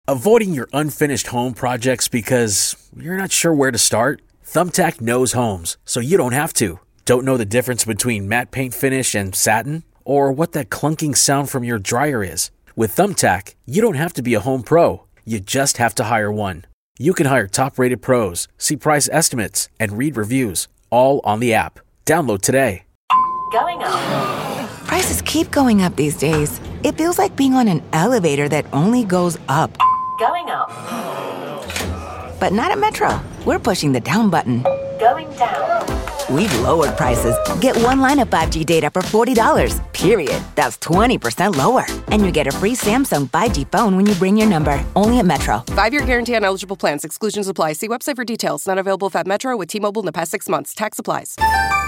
Avoiding your unfinished home projects because you're not sure where to start? Thumbtack knows homes, so you don't have to. Don't know the difference between matte paint finish and satin? Or what that clunking sound from your dryer is? With Thumbtack, you don't have to be a home pro. You just have to hire one. You can hire top-rated pros, see price estimates, and read reviews, all on the app. Download today. Going up. Prices keep going up these days. It feels like being on an elevator that only goes up. Going up. But not at Metro. We're pushing the down button. Going down. We've lowered prices. Get one line of 5G data for $40, period. That's 20% lower. And you get a free Samsung 5G phone when you bring your number. Only at Metro. 5-year guarantee on eligible plans. Exclusions apply. See website for details. Not available at Metro with T-Mobile in the past 6 months. Tax applies.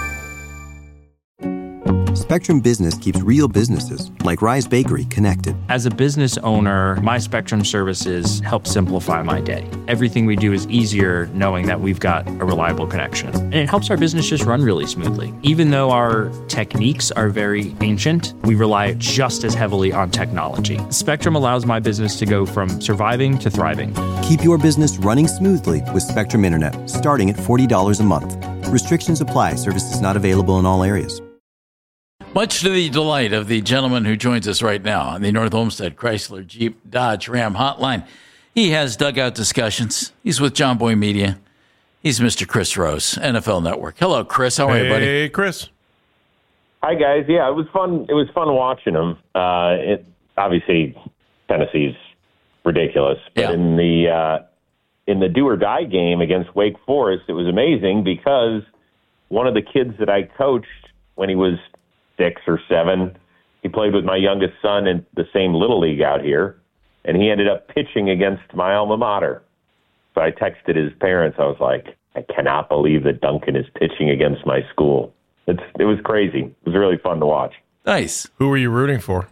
Spectrum Business keeps real businesses, like Rise Bakery, connected. As a business owner, my Spectrum services help simplify my day. Everything we do is easier knowing that we've got a reliable connection. And it helps our business just run really smoothly. Even though our techniques are very ancient, we rely just as heavily on technology. Spectrum allows my business to go from surviving to thriving. Keep your business running smoothly with Spectrum Internet, starting at $40 a month. Restrictions apply. Services not available in all areas. Much to the delight of the gentleman who joins us right now on the North Olmsted Chrysler Jeep Dodge Ram hotline. He has dugout discussions. He's with John Boy Media. He's Mr. Chris Rose, NFL Network. Hello, Chris. How are you, buddy? Hey, Chris. Hi, guys. Yeah, it was fun. It was fun watching them. Obviously, Tennessee's ridiculous. But in the do or die game against Wake Forest, it was amazing because one of the kids that I coached when he was 6 or 7. He played with my youngest son in the same little league out here, and he ended up pitching against my alma mater. So I texted his parents. I was like, I cannot believe that Duncan is pitching against my school. It was crazy. It was really fun to watch. Nice. Who were you rooting for?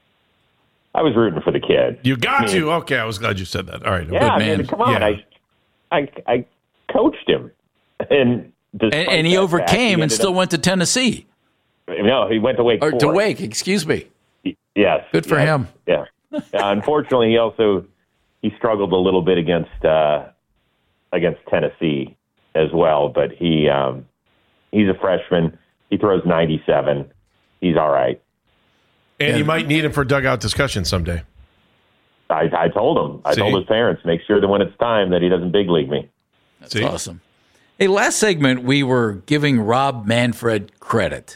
I was rooting for the kid. You got to. Okay, I was glad you said that. All right. Yeah, man. Come on. Yeah. I coached him. And he overcame and still went to Tennessee. No, he went to Wake Forest. To Wake, excuse me. Yes. Good for him. Yeah. Unfortunately, he struggled a little bit against Tennessee as well, but he's a freshman. He throws 97. He's all right. And you might need him for dugout discussion someday. I told him. I told his parents, make sure that when it's time that he doesn't big league me. That's awesome. Hey, last segment, we were giving Rob Manfred credit.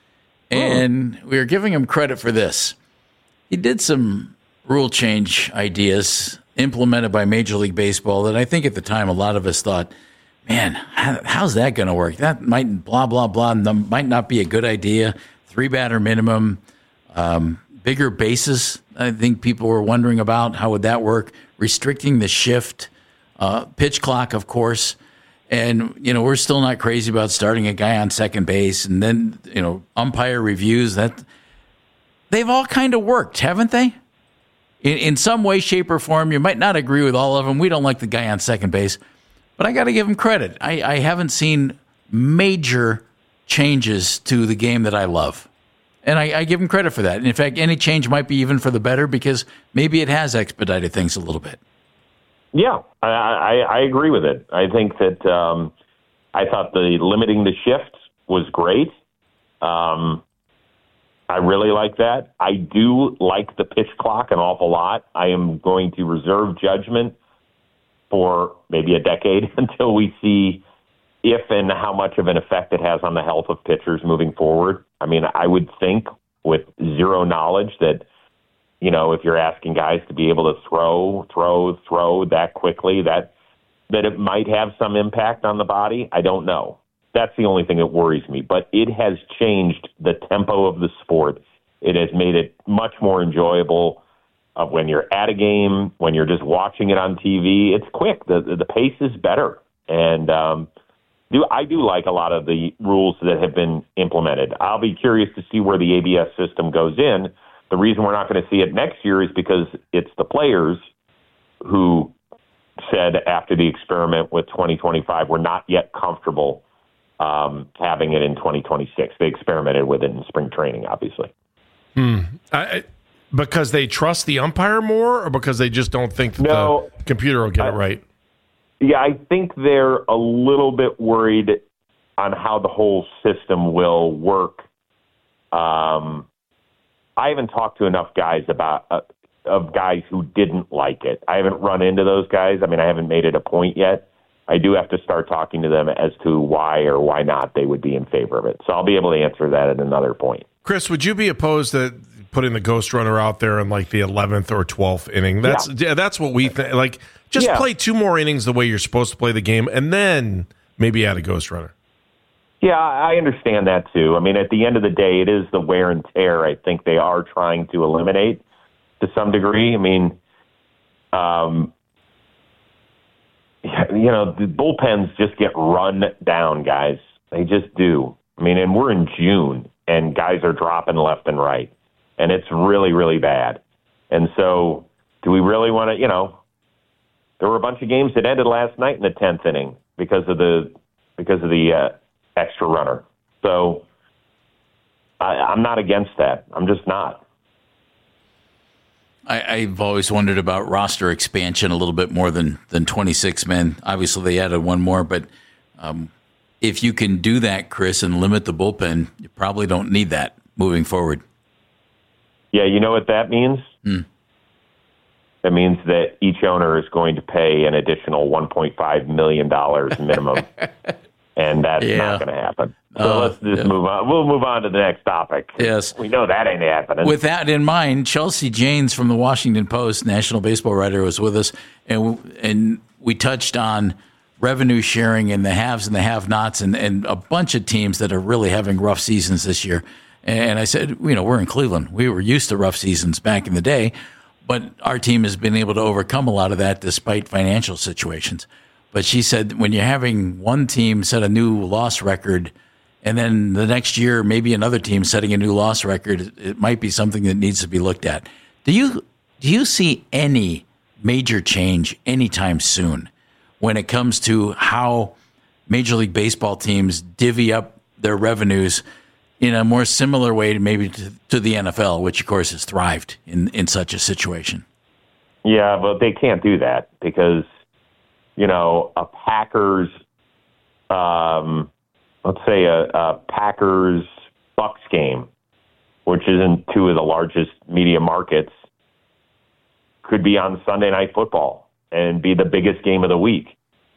And we were giving him credit for this. He did some rule change ideas implemented by Major League Baseball that I think at the time a lot of us thought, man, how's that going to work? That might blah, blah, blah, might not be a good idea. 3-batter minimum, bigger bases. I think people were wondering about how would that work. Restricting the shift, pitch clock, of course. And, we're still not crazy about starting a guy on second base. And then, umpire reviews. They've all kind of worked, haven't they? In some way, shape, or form. You might not agree with all of them. We don't like the guy on second base. But I got to give him credit. I haven't seen major changes to the game that I love. And I give him credit for that. And in fact, any change might be even for the better because maybe it has expedited things a little bit. Yeah, I agree with it. I think that I thought the limiting the shift was great. I really like that. I do like the pitch clock an awful lot. I am going to reserve judgment for maybe a decade until we see if and how much of an effect it has on the health of pitchers moving forward. I mean, I would think with zero knowledge that, if you're asking guys to be able to throw that quickly, that it might have some impact on the body. I don't know. That's the only thing that worries me. But it has changed the tempo of the sport. It has made it much more enjoyable when you're at a game, when you're just watching it on TV. It's quick. The pace is better. And I do like a lot of the rules that have been implemented. I'll be curious to see where the ABS system goes in. The reason we're not going to see it next year is because it's the players who said after the experiment with 2025, we're not yet comfortable having it in 2026. They experimented with it in spring training, obviously. Because they trust the umpire more, or because they just don't think that the computer will get it right? Yeah, I think they're a little bit worried on how the whole system will work. I haven't talked to enough guys of guys who didn't like it. I haven't run into those guys. I mean, I haven't made it a point yet. I do have to start talking to them as to why or why not they would be in favor of it. So I'll be able to answer that at another point. Chris, would you be opposed to putting the ghost runner out there in like the 11th or 12th inning? That's what we think. Like, just play 2 more innings the way you're supposed to play the game, and then maybe add a ghost runner. Yeah, I understand that too. I mean, at the end of the day, it is the wear and tear I think they are trying to eliminate to some degree. I mean, the bullpens just get run down, guys. They just do. I mean, and we're in June, and guys are dropping left and right, and it's really, really bad. And so do we really want to, there were a bunch of games that ended last night in the 10th inning because of the extra runner. So I'm not against that. I'm just not. I've always wondered about roster expansion a little bit more than 26 men. Obviously, they added one more, but if you can do that, Chris, and limit the bullpen, you probably don't need that moving forward. Yeah, you know what that means? That means that each owner is going to pay an additional $1.5 million minimum, and that's not going to happen. So let's just move on. We'll move on to the next topic. Yes. We know that ain't happening. With that in mind, Chelsea Janes from the Washington Post, national baseball writer, was with us, and we touched on revenue sharing and the haves and the have-nots and a bunch of teams that are really having rough seasons this year. And I said, we're in Cleveland. We were used to rough seasons back in the day, but our team has been able to overcome a lot of that despite financial situations. But she said when you're having one team set a new loss record and then the next year maybe another team setting a new loss record, it might be something that needs to be looked at. Do you see any major change anytime soon when it comes to how Major League Baseball teams divvy up their revenues in a more similar way maybe to the NFL, which, of course, has thrived in such a situation? Yeah, but they can't do that because, a Packers, let's say a Packers-Bucks game, which is in 2 of the largest media markets, could be on Sunday Night Football and be the biggest game of the week.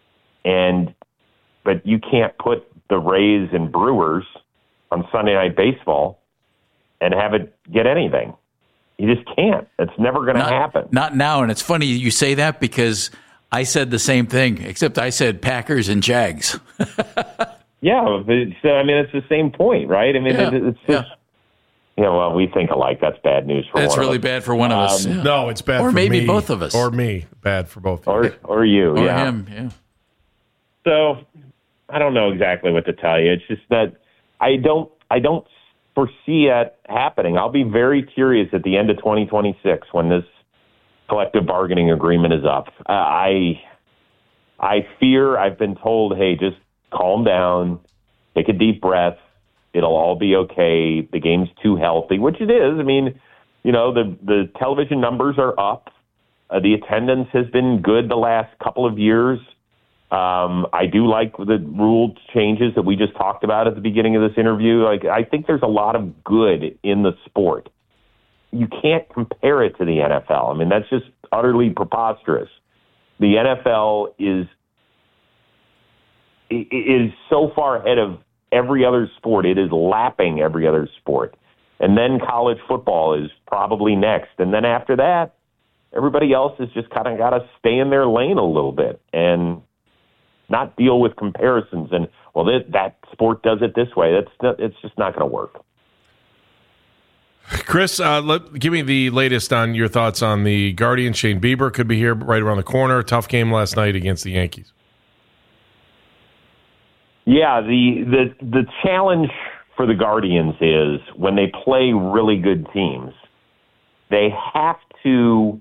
But you can't put the Rays and Brewers on Sunday Night Baseball and have it get anything. You just can't. It's never going to happen. Not now. And it's funny you say that because I said the same thing, except I said Packers and Jags. Yeah. It's the same point, right? I mean, it's just, well, we think alike. That's bad news for That's one really of us. bad for one of us. Yeah. No, it's bad or for me. Or maybe both of us. Or me. Bad for both of us. Or you, or yeah. him, yeah. So I don't know exactly what to tell you. It's just that I don't foresee it happening. I'll be very curious at the end of 2026 when this collective bargaining agreement is up. I fear I've been told, hey, just calm down, take a deep breath. It'll all be okay. The game's too healthy, which it is. I mean, the television numbers are up. The attendance has been good the last couple of years. I do like the rule changes that we just talked about at the beginning of this interview. I think there's a lot of good in the sport. You can't compare it to the NFL. I mean, that's just utterly preposterous. The NFL is so far ahead of every other sport. It is lapping every other sport. And then college football is probably next. And then after that, everybody else has just kind of got to stay in their lane a little bit and not deal with comparisons and, well, that sport does it this way. It's just not going to work. Chris, give me the latest on your thoughts on the Guardians. Shane Bieber could be here right around the corner. Tough game last night against the Yankees. Yeah, the challenge for the Guardians is when they play really good teams, they have to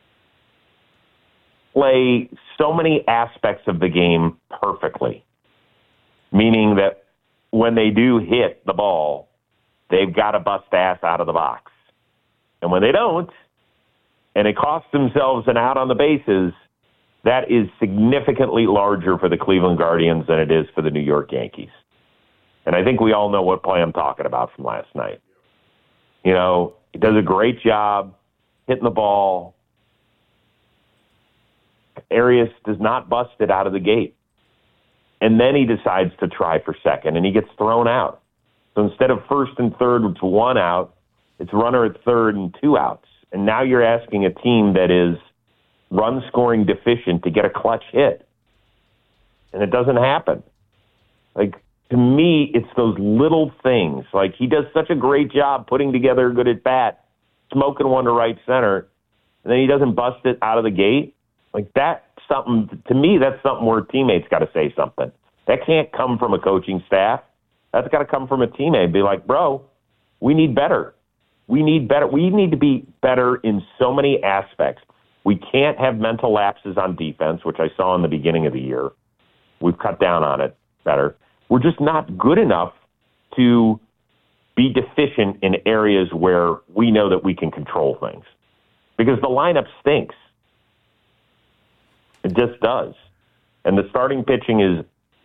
play so many aspects of the game perfectly, meaning that when they do hit the ball, they've got to bust ass out of the box. And when they don't, and it costs themselves an out on the bases, that is significantly larger for the Cleveland Guardians than it is for the New York Yankees. And I think we all know what play I'm talking about from last night. You know, he does a great job hitting the ball. Arias does not bust it out of the gate. And then he decides to try for second, and he gets thrown out. So instead of first and third with 1 out, it's runner at third and 2 outs. And now you're asking a team that is run-scoring deficient to get a clutch hit. And it doesn't happen. Like, to me, it's those little things. Like, he does such a great job putting together a good at-bat, smoking one to right center, and then he doesn't bust it out of the gate. Like, that's something, to me, that's something where teammates got to say something. That can't come from a coaching staff. That's got to come from a teammate. Be like, bro, we need better. We need better. We need to be better in so many aspects. We can't have mental lapses on defense, which I saw in the beginning of the year. We've cut down on it better. We're just not good enough to be deficient in areas where we know that we can control things. Because the lineup stinks. It just does. And the starting pitching is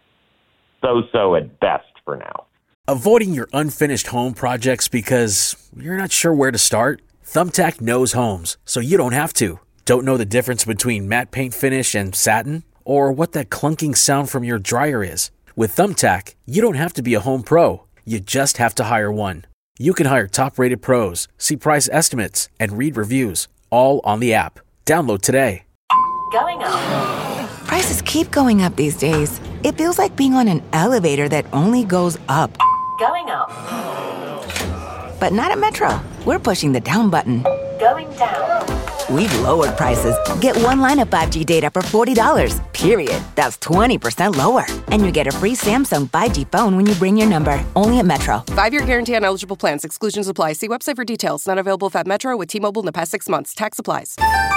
so-so at best for now. Avoiding your unfinished home projects because you're not sure where to start? Thumbtack knows homes, so you don't have to. Don't know the difference between matte paint finish and satin? Or what that clunking sound from your dryer is? With Thumbtack, you don't have to be a home pro. You just have to hire one. You can hire top-rated pros, see price estimates, and read reviews, all on the app. Download today. Going up. Prices keep going up these days. It feels like being on an elevator that only goes up. Going up. But not at Metro. We're pushing the down button. Going down. We've lowered prices. Get one line of 5G data for $40, period. That's 20% lower. And you get a free Samsung 5G phone when you bring your number. Only at Metro. 5-year guarantee on eligible plans. Exclusions apply. See website for details. Not available at Metro with T-Mobile in the past 6 months. Tax applies.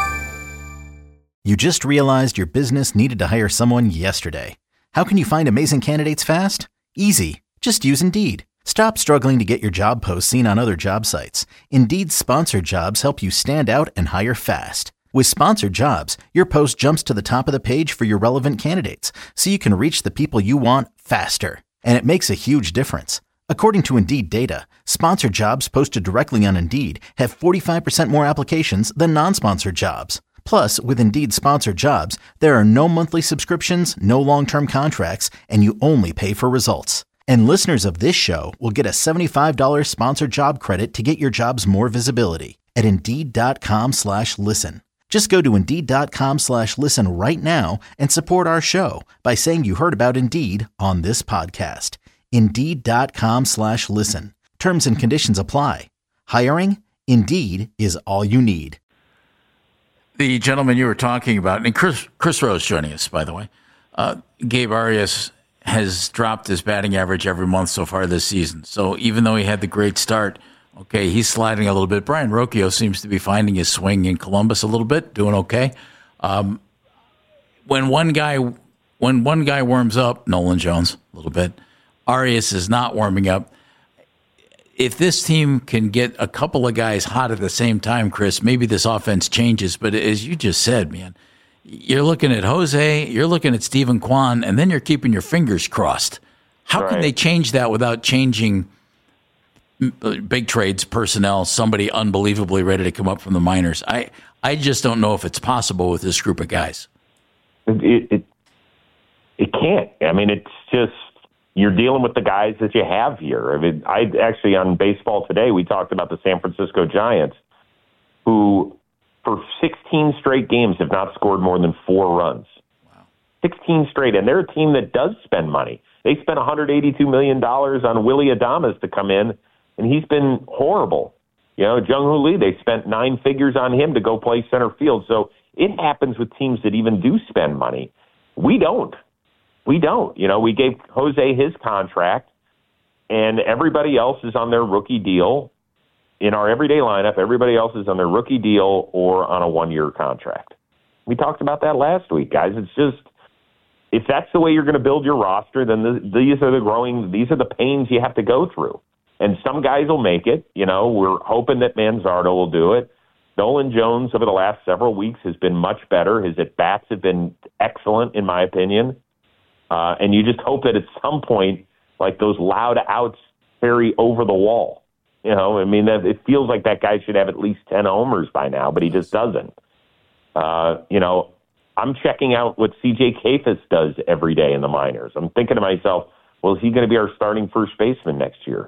You just realized your business needed to hire someone yesterday. How can you find amazing candidates fast? Easy. Just use Indeed. Stop struggling to get your job posts seen on other job sites. Indeed's sponsored jobs help you stand out and hire fast. With sponsored jobs, your post jumps to the top of the page for your relevant candidates, so you can reach the people you want faster. And it makes a huge difference. According to Indeed data, sponsored jobs posted directly on Indeed have 45% more applications than non-sponsored jobs. Plus, with Indeed sponsored jobs, there are no monthly subscriptions, no long-term contracts, and you only pay for results. And listeners of this show will get a $75 sponsored job credit to get your jobs more visibility at Indeed.com/listen. Just go to Indeed.com/listen right now and support our show by saying you heard about Indeed on this podcast. Indeed.com/listen. Terms and conditions apply. Hiring? Indeed is all you need. The gentleman you were talking about, and Chris Rose joining us, by the way, Gabe Arias has dropped his batting average every month so far this season. So even though he had the great start, okay, he's sliding a little bit. Brian Rocchio seems to be finding his swing in Columbus a little bit, doing okay. When one guy warms up, Nolan Jones a little bit, Arias is not warming up. If this team can get a couple of guys hot at the same time, Chris, maybe this offense changes. But as you just said, man, you're looking at Jose, you're looking at Stephen Kwan, and then you're keeping your fingers crossed. How can they change that without changing big trades personnel, somebody unbelievably ready to come up from the minors? I just don't know if it's possible with this group of guys. It can't. I mean, it's just, you're dealing with the guys that you have here. I mean, I actually, on Baseball Today, we talked about the San Francisco Giants, who for 16 straight games have not scored more than 4 runs. Wow. 16 straight. And they're a team that does spend money. They spent $182 million on Willy Adames to come in, and he's been horrible. You know, Jung-Hoo Lee, they spent 9 figures on him to go play center field. So it happens with teams that even do spend money. We don't. You know, we gave Jose his contract, and everybody else is on their rookie deal. In our everyday lineup, everybody else is on their rookie deal or on a 1-year contract. We talked about that last week, guys. It's just, if that's the way you're going to build your roster, then these are the pains you have to go through. And some guys will make it. We're hoping that Manzardo will do it. Nolan Jones over the last several weeks has been much better. His at-bats have been excellent, in my opinion. And you just hope that at some point, like those loud outs carry over the wall. It feels like that guy should have at least 10 homers by now, but he just doesn't. I'm checking out what C.J. Kayfus does every day in the minors. I'm thinking to myself, well, is he going to be our starting first baseman next year?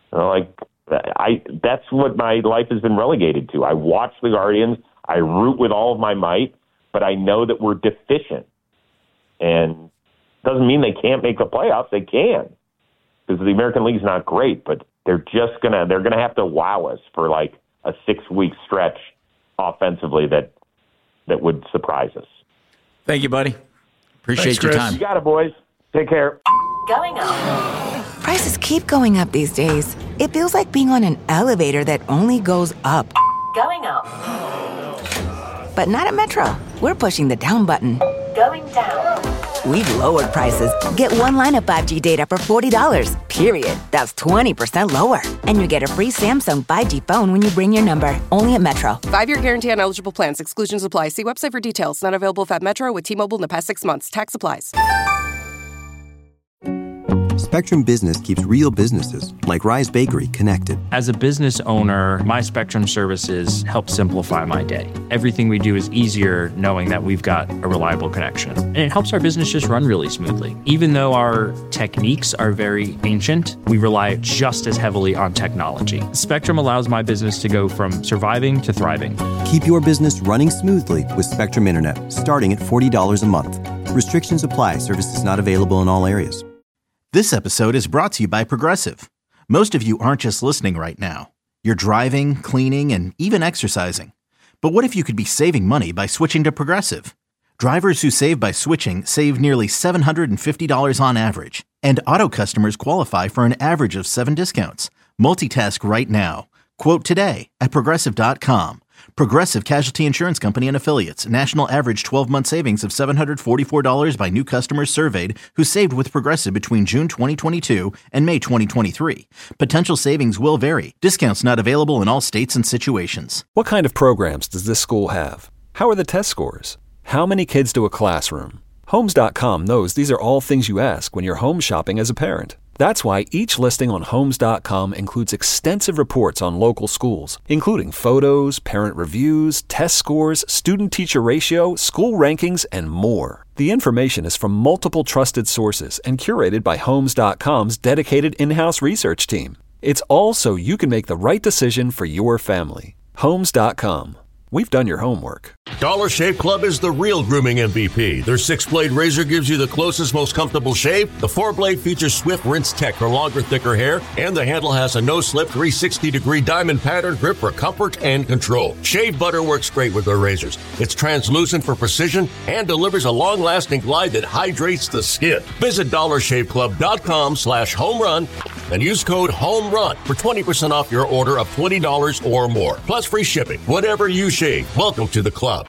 That's what my life has been relegated to. I watch the Guardians. I root with all of my might, but I know that we're deficient. And it doesn't mean they can't make the playoffs. They can, because the American League's not great, but they're gonna have to wow us for like a 6-week stretch offensively that would surprise us. Thank you, buddy. Appreciate your time. You got it, boys. Take care. Going up. Prices keep going up these days. It feels like being on an elevator that only goes up. Going up. But not at Metro. We're pushing the down button. Going down. We've lowered prices. Get one line of 5G data for $40, period. That's 20% lower. And you get a free Samsung 5G phone when you bring your number. Only at Metro. 5-year guarantee on eligible plans. Exclusions apply. See website for details. Not available at Metro with T-Mobile in the past 6 months. Tax applies. Spectrum Business keeps real businesses, like Rise Bakery, connected. As a business owner, my Spectrum services help simplify my day. Everything we do is easier knowing that we've got a reliable connection. And it helps our business just run really smoothly. Even though our techniques are very ancient, we rely just as heavily on technology. Spectrum allows my business to go from surviving to thriving. Keep your business running smoothly with Spectrum Internet, starting at $40 a month. Restrictions apply. Services not available in all areas. This episode is brought to you by Progressive. Most of you aren't just listening right now. You're driving, cleaning, and even exercising. But what if you could be saving money by switching to Progressive? Drivers who save by switching save nearly $750 on average. And auto customers qualify for an average of 7 discounts. Multitask right now. Quote today at Progressive.com. Progressive Casualty Insurance Company and Affiliates. National average 12-month savings of $744 by new customers surveyed who saved with Progressive between June 2022 and May 2023. Potential savings will vary. Discounts not available in all states and situations. What kind of programs does this school have? How are the test scores? How many kids to a classroom? Homes.com knows these are all things you ask when you're home shopping as a parent. That's why each listing on Homes.com includes extensive reports on local schools, including photos, parent reviews, test scores, student-teacher ratio, school rankings, and more. The information is from multiple trusted sources and curated by Homes.com's dedicated in-house research team. It's all so you can make the right decision for your family. Homes.com. We've done your homework. Dollar Shave Club is the real grooming MVP. Their 6-blade razor gives you the closest, most comfortable shave. The 4-blade features swift rinse tech for longer, thicker hair. And the handle has a no-slip 360-degree diamond pattern grip for comfort and control. Shave butter works great with their razors. It's translucent for precision and delivers a long-lasting glide that hydrates the skin. Visit DollarShaveClub.com/homerun and use code HOMERUN for 20% off your order of $20 or more. Plus free shipping. Whatever you shave, welcome to the club.